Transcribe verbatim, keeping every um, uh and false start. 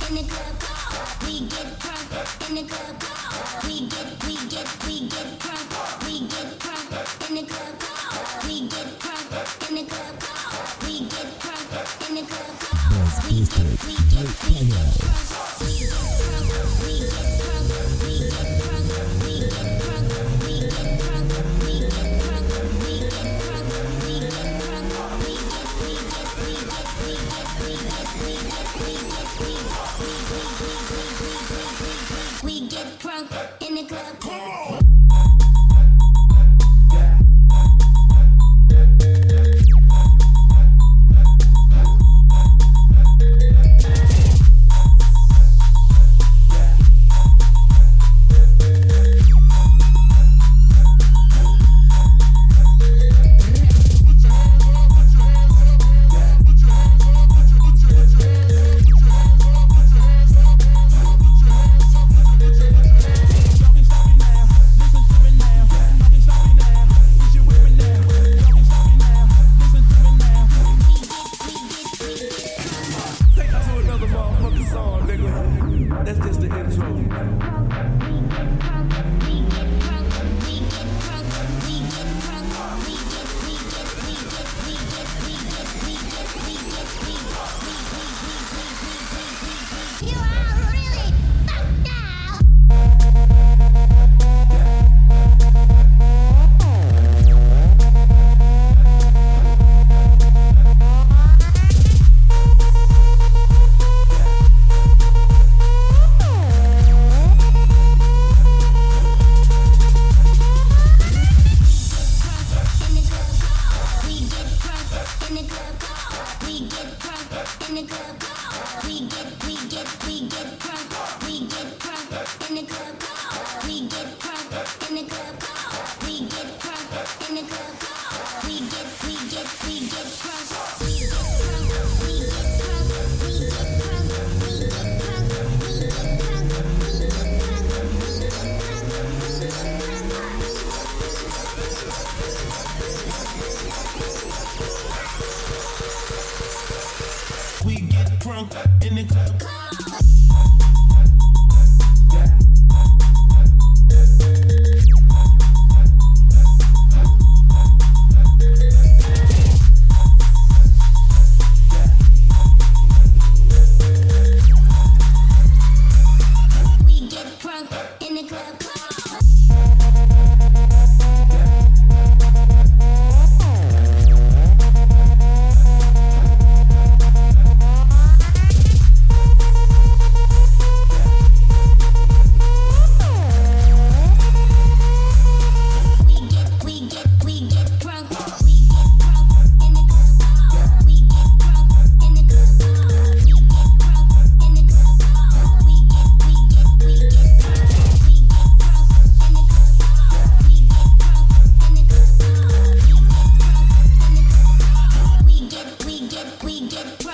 in the club. We get drunk in the club. We get, we get, we get drunk. We get drunk in the club. We get drunk in the club. We get drunk in the club. We get, we get, we get drunk. We get drunk. We get drunk. We get drunk. We get drunk. We get drunk. We get drunk. We get drunk. We get drunk. We get, we get, we get, we get, we get, we get, we get, we get, we get drunk in the club. Come on. We get